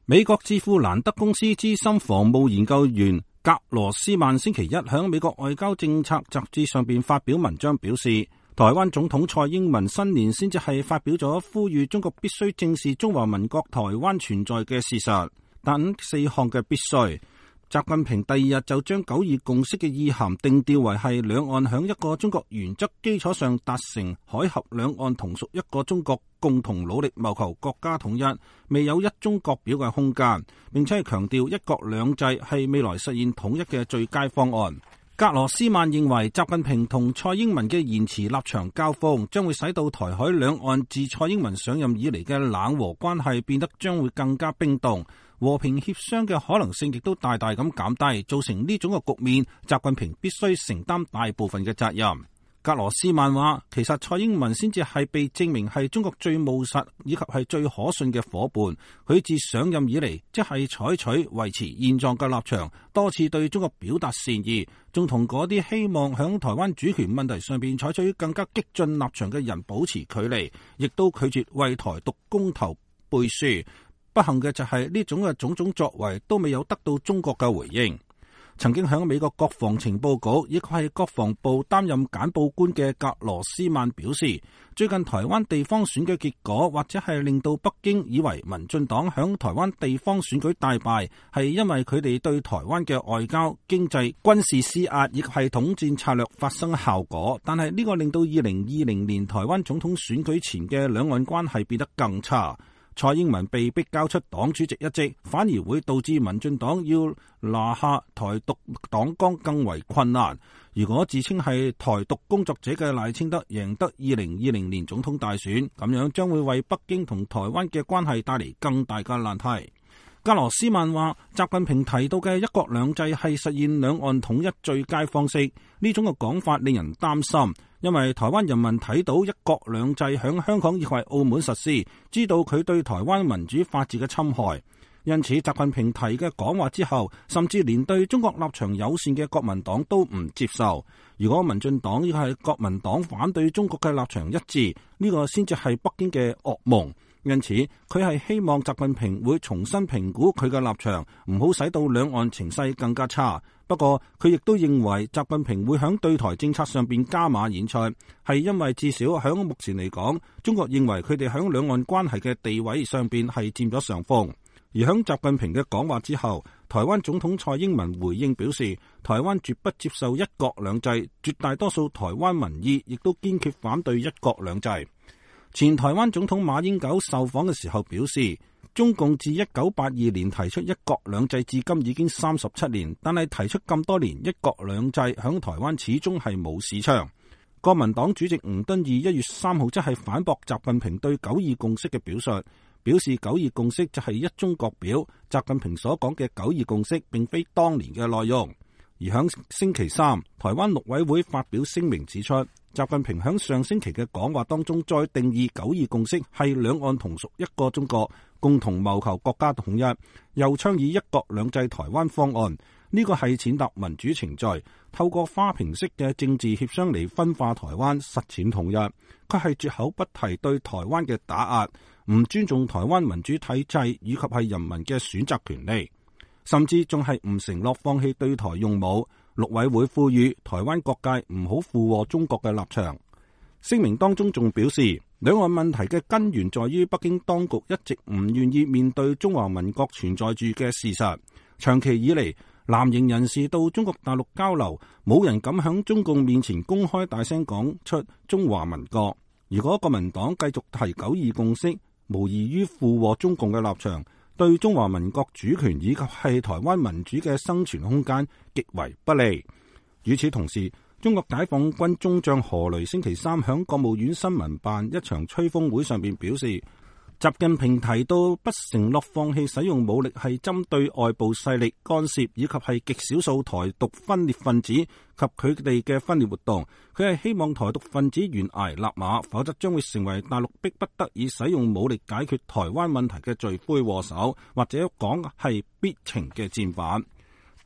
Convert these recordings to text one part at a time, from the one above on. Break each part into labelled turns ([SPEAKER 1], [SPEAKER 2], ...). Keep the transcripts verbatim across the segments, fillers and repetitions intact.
[SPEAKER 1] 美國智庫蘭德公司資深防務研究員格羅斯曼星期一喺美國外交政策雜誌上邊發表文章，表示台灣總統蔡英文新年先至係發表咗呼籲中國必須正視中華民國台灣存在嘅事實，但四項嘅必須。習近平第二日就將九二共識嘅意涵定調為係兩岸響一個中國原則基礎上達成海峽兩岸同屬一個中國，共同努力謀求國家統一，未有一中各表嘅空間，並且係強調一國兩制係未來實現統一嘅最佳方案。格羅斯曼認為習近平同蔡英文嘅言辭立場交鋒，將會使到台海兩岸自蔡英文上任以嚟嘅冷和關係變得將會更加冰凍，和平協商嘅可能性亦都大大咁減低，造成呢種嘅局面，習近平必須承擔大部分嘅責任。格羅斯曼話，其實蔡英文先至係被證明係中國最務實以及係最可信嘅夥伴。佢自上任以嚟，即係採取維持現狀嘅立場，多次對中國表達善意，仲同嗰啲希望響台灣主權問題上邊採取更加激進立場嘅人保持距離，亦都拒絕為台獨公投背書。不幸嘅就係呢種嘅種種作為都未有得到中國嘅回應。曾經喺美國國防情報局，亦係國防部擔任簡報官嘅格羅斯曼表示，最近台灣地方選舉結果，或者係令到北京以為民進黨響台灣地方選舉大敗，係因為佢哋對台灣嘅外交、經濟、軍事施壓，亦係統戰策略發生效果。但係呢個令到二零二零年台灣總統選舉前嘅兩岸關係變得更差。蔡英文被逼交出黨主席一職，反而會導致民進黨要拿下台獨黨綱更為困難。如果自稱係台獨工作者嘅賴清德贏得二零二零年總統大選，咁樣將會為北京同台灣嘅關係帶嚟更大嘅難題。格羅斯曼話，習近平提到嘅一國兩制係實現兩岸統一最佳方式，呢種嘅講法令人擔心，因為台灣人民睇到一國兩制響香港亦係澳門實施，知道佢對台灣民主法治嘅侵害。因此習近平提嘅講話之後，甚至連對中國立場友善嘅國民黨都唔接受。如果民進黨亦係國民黨反對中國嘅立場一致，呢個先至係北京嘅噩夢。因此佢係希望習近平會重新評估佢嘅立場，唔好使到兩岸情勢更加差。不過佢亦都認為習近平會響對台政策上邊加碼演出，係因為至少響目前嚟講，中國認為佢哋響兩岸關係嘅地位上邊係佔咗上風。而響習近平嘅講話之後，台灣總統蔡英文回應表示，台灣絕不接受一國兩制，絕大多數台灣民意亦都堅決反對一國兩制。前台灣總統馬英九受訪嘅時候表示，中共自一九八二年提出一國兩制至今已經三十七年，但係提出咁多年一國兩制響台灣始終係冇市場。國民黨主席吳敦義一月三號即係反駁習近平對九二共識嘅表述，表示九二共識就係一中各表，習近平所講嘅九二共識並非當年嘅內容。而響星期三，台灣陸委會發表聲明指出，習近平響上星期嘅講話當中再定義九二共識係兩岸同屬一個中國，共同謀求國家統一，又倡議一國兩制台灣方案。呢個係踐踏民主程序，透過花瓶式嘅政治協商嚟分化台灣，實踐統一。佢係絕口不提對台灣嘅打壓，唔尊重台灣民主體制以及係人民嘅選擇權利，甚至仲係唔承諾放棄對台用武。陸委會呼籲台灣各界唔好附和中國嘅立場。聲明當中仲表示，兩岸問題嘅根源在於北京當局一直唔願意面對中華民國存在住嘅事實。長期以嚟，藍營人士到中國大陸交流，冇人敢響中共面前公開大聲講出中華民國。如果國民黨繼續提九二共識，無異於附和中共嘅立場，對中華民國主權以及係台灣民主嘅生存空間極為不利。與此同時，中國解放軍中將何雷星期三響國務院新聞辦一場吹風會上邊表示，習近平提到不承諾放棄使用武力係針對外部勢力干涉以及係極少數台獨分裂分子及佢哋嘅分裂活動。佢係希望台獨分子懸崖勒馬，否則將會成為大陸迫不得已使用武力解決台灣問題嘅罪魁禍首，或者講係必情嘅戰犯。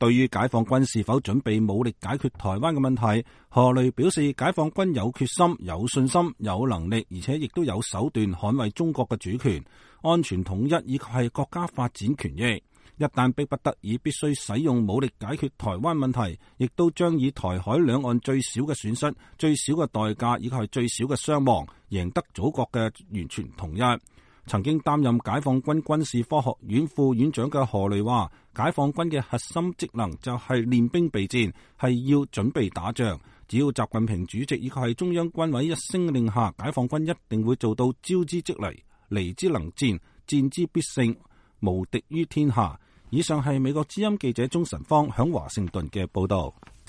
[SPEAKER 1] 對於解放軍是否準備武力解決台灣嘅問題，何雷表示解放軍有決心、有信心、有能力，而且亦都有手段捍衛中國嘅主權、安全統一以及係國家發展權益。一旦逼不得已必須使用武力解決台灣問題，亦都將以台海兩岸最少嘅損失、最少嘅代價以及係最少嘅傷亡，贏得祖國嘅完全統一。曾經擔任解放軍軍事科學院副院長嘅何雷話，解放軍嘅核心職能就係練兵備戰，係要準備打仗。只要習近平主席以及係中央軍委一聲令下，解放軍一定會做到招之即嚟，嚟之能戰，戰之必勝，無敵於天下。以上係美國之音記者鍾晨芳響華盛頓嘅報道。